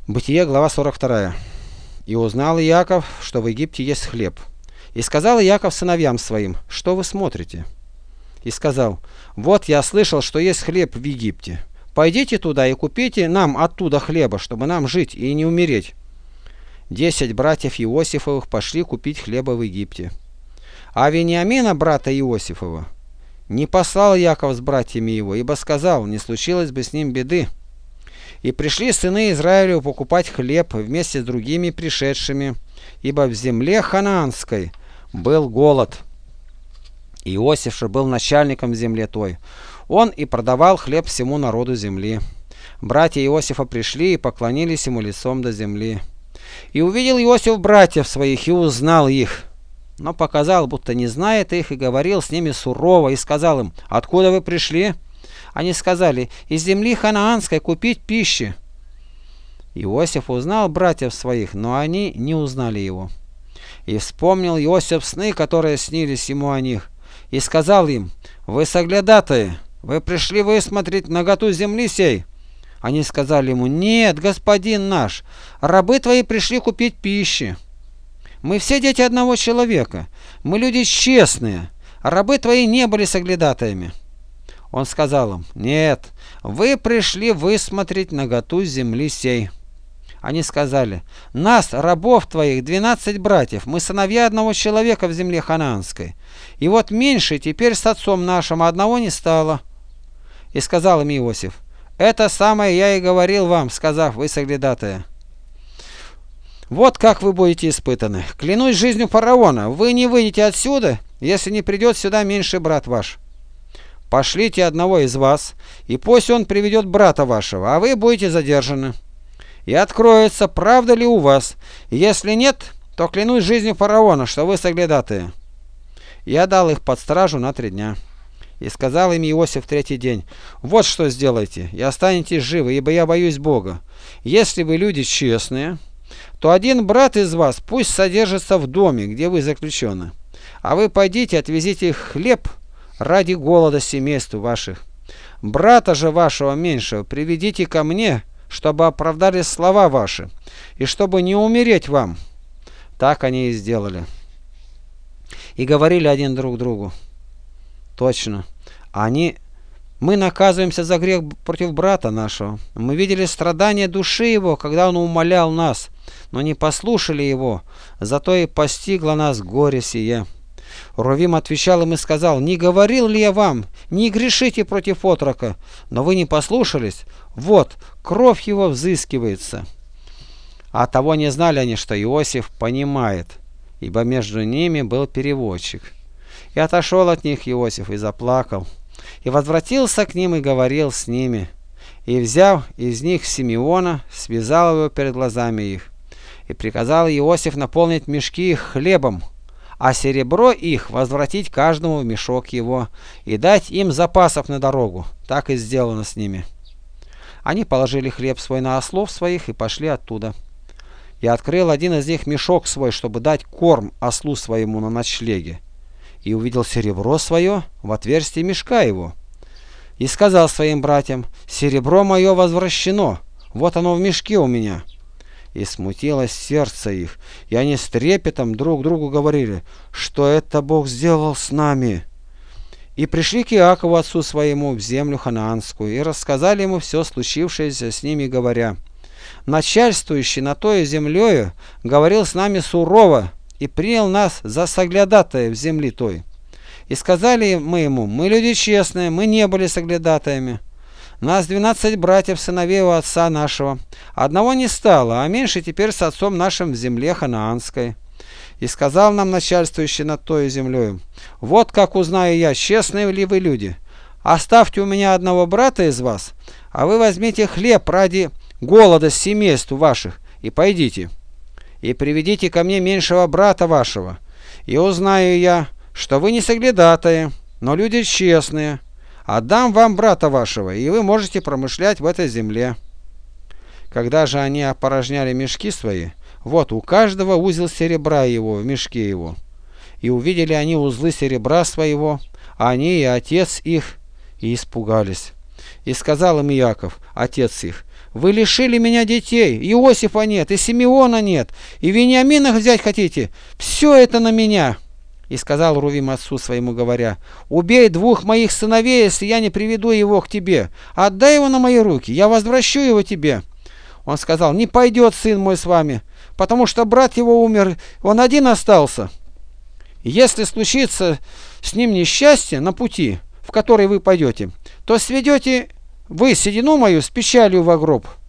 Бытие, глава 42. «И узнал Иаков, что в Египте есть хлеб. И сказал Иаков сыновьям своим: что вы смотрите? И сказал: вот я слышал, что есть хлеб в Египте. Пойдите туда и купите нам оттуда хлеба, чтобы нам жить и не умереть. 10 братьев Иосифовых пошли купить хлеба в Египте. А Вениамина, брата Иосифова, не послал Иаков с братьями его, ибо сказал: не случилось бы с ним беды. И пришли сыны Израилю покупать хлеб вместе с другими пришедшими, ибо в земле ханаанской был голод. Иосиф же был начальником в земле той. Он и продавал хлеб всему народу земли. Братья Иосифа пришли и поклонились ему лицом до земли. И увидел Иосиф братьев своих и узнал их, но показал, будто не знает их, и говорил с ними сурово, и сказал им: откуда вы пришли? Они сказали: из земли ханаанской купить пищи. Иосиф узнал братьев своих, но они не узнали его. И вспомнил Иосиф сны, которые снились ему о них, и сказал им: вы соглядатые, вы пришли высмотреть наготу земли сей. Они сказали ему: нет, господин наш, рабы твои пришли купить пищи. Мы все дети одного человека, мы люди честные, рабы твои не были соглядатаями. Он сказал им: нет, вы пришли высмотреть наготу земли сей. Они сказали: нас, рабов твоих, 12 братьев, мы сыновья одного человека в земле ханаанской. И вот меньше теперь с отцом нашим одного не стало. И сказал им Иосиф: это самое я и говорил вам, сказав: вы соглядатые. Вот как вы будете испытаны. Клянусь жизнью фараона, вы не выйдете отсюда, если не придет сюда меньший брат ваш. Пошлите одного из вас, и пусть он приведет брата вашего, а вы будете задержаны. И откроется, правда ли у вас. И если нет, то клянусь жизнью фараона, что вы соглядатые. Я дал их под стражу на 3 дня. И сказал им Иосиф в 3-й день: вот что сделайте, и останетесь живы, ибо я боюсь Бога. Если вы люди честные, то один брат из вас пусть содержится в доме, где вы заключены. А вы пойдите, отвезите хлеб ради голода семейству ваших. Брата же вашего меньшего приведите ко мне, чтобы оправдались слова ваши, и чтобы не умереть вам. Так они и сделали. И говорили один друг другу: точно, мы наказываемся за грех против брата нашего. Мы видели страдания души его, когда он умолял нас, но не послушали его, зато и постигло нас горе сие. Рувим отвечал им и сказал: не говорил ли я вам, не грешите против отрока, но вы не послушались, вот, кровь его взыскивается. А того не знали они, что Иосиф понимает, ибо между ними был переводчик. И отошел от них Иосиф и заплакал, и возвратился к ним и говорил с ними. И, взяв из них Симеона, связал его перед глазами их. И приказал Иосиф наполнить мешки их хлебом, а серебро их возвратить каждому в мешок его, и дать им запасов на дорогу. Так и сделано с ними. Они положили хлеб свой на ослов своих и пошли оттуда. И открыл один из них мешок свой, чтобы дать корм ослу своему на ночлеге. И увидел серебро свое в отверстии мешка его. И сказал своим братьям: серебро мое возвращено, вот оно в мешке у меня. И смутилось сердце их, и они с трепетом друг другу говорили: что это Бог сделал с нами. И пришли к Иакову отцу своему в землю ханаанскую, и рассказали ему все случившееся с ними, говоря: начальствующий на той землею говорил с нами сурово, и принял нас за соглядатая в земли той. И сказали мы ему: мы люди честные, мы не были соглядатаями. Нас 12 братьев, сыновей у отца нашего. Одного не стало, а меньше теперь с отцом нашим в земле ханаанской. И сказал нам начальствующий над той землею: вот как узнаю я, честные ли вы люди. Оставьте у меня одного брата из вас, а вы возьмите хлеб ради голода семейству ваших, и пойдите. И приведите ко мне меньшего брата вашего, и узнаю я, что вы не соглядатые, но люди честные. Отдам вам брата вашего, и вы можете промышлять в этой земле. Когда же они опорожняли мешки свои, вот у каждого узел серебра его в мешке его. И увидели они узлы серебра своего, они и отец их, и испугались. И сказал им Иаков, отец их: Вы лишили меня детей, Иосифа нет, и Симеона нет, и Вениамина взять хотите, все это на меня. И сказал Рувим отцу своему, говоря: убей 2 моих сыновей, если я не приведу его к тебе. Отдай его на мои руки, я возвращу его тебе. Он сказал: не пойдет сын мой с вами, потому что брат его умер, он один остался. Если случится с ним несчастье на пути, в который вы пойдете, то сведете вы седину мою с печалью во гроб.